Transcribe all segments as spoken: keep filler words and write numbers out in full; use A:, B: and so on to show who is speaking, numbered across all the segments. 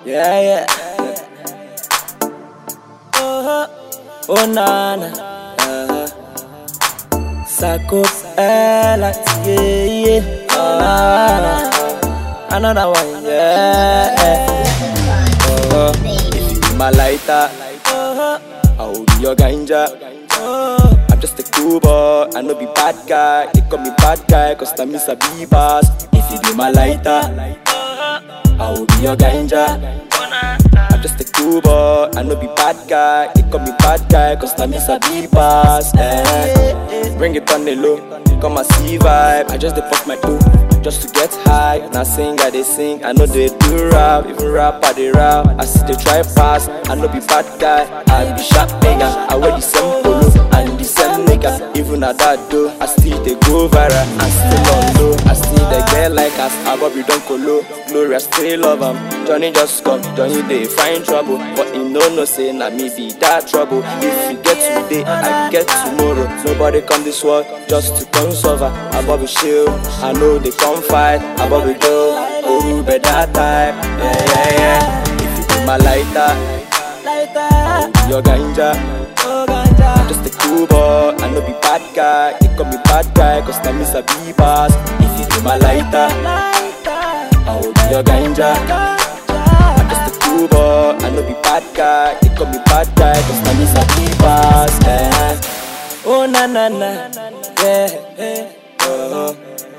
A: Yeah, yeah. Oh, oh, nana. Uh-huh. Sako Ella, yeah, yeah. Uh, another one, yeah. Oh, if you be my lighter, I will be your ganja. I'm just a cool boy, I no be bad guy. They call me bad guy, cause I miss a B-Bass. If you be my lighter, I will be your ganja. I'm just a cool boy, I no be bad guy. They call me bad guy, cause I miss a B-Bass. eh. Bring it on the low, come and see vibe. I just dey pop my two, just to get high. And I sing, I they sing, I know they do rap. Even rap, I they rap. I see they try pass, I no be bad guy. I be sharp nigga, I wear the same polo and the same nigga. Even at that though, I still they go viral. I still on low, I still they get like us. I Bobby don't colo, Gloria still love him. Johnny just come, Johnny they find trouble, but he no no say na me be that trouble. If you get today, I get tomorrow. Nobody come this world just to come suffer. I Bobby shield, I know they come fight. I Bobby go, oh better type. Yeah yeah yeah. If you be my lighter, lighter, your ganja. I'm just a cool boy, I no be bad guy. They call me bad guy, cause I miss a B-Bass. If you be my lighter, I will be your ganja. I'm just a cool boy, I no be bad guy. They call me bad guy, cause I miss a B-Bass. eh. Oh na na na, yeah, yeah. Uh-huh.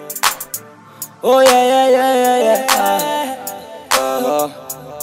A: Oh yeah yeah yeah yeah yeah. Uh-huh.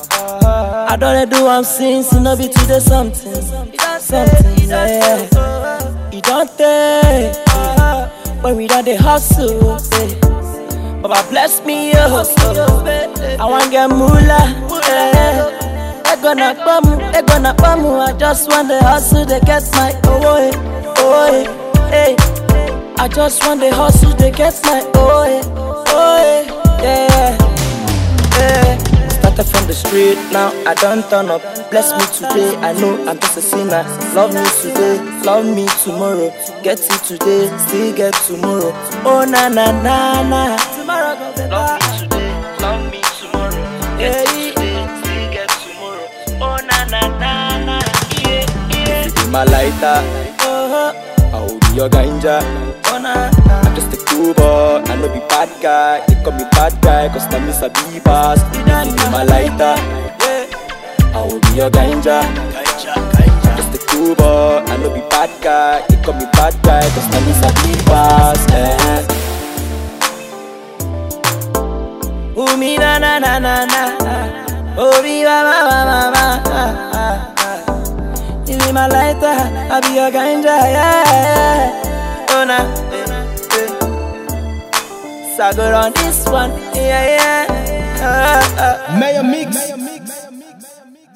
A: I don't do I'm since you know be today something, something, yeah. You don't take when we done the hustle, yeah. Baba bless me, oh, I want get moolah, yeah. They gonna bum, they gonna bum. I just want the hustle, they get my oh, oh, hey. I just want the hustle, they get my oh, oh, yeah, yeah. Started from the street, now I don't turn up. Bless me today, I know I'm just a sinner. Love me today, love me tomorrow. Get it today, still get tomorrow. Oh na na na na. Tomorrow go better. Love me today, love me tomorrow. Get it today, still get tomorrow. Oh na na na na. Yeah yeah. If you be my lighter, I will be your ganja. Oh na na. I'm just a cool boy, I no be bad guy. They call me bad guy, cause I miss a B-Bass. If you be my lighter, I will be your ganja. I'm just a cool boy, I no be bad guy. They call me bad guy, cause I miss a B-Bass. eh. Oh me na na na na na. Oh me ma ma ma ma ma. You be my lighter, I be your ganja, yeah. Oh na. So good on this one, yeah, yeah. Uh, uh.
B: Mayor Mix.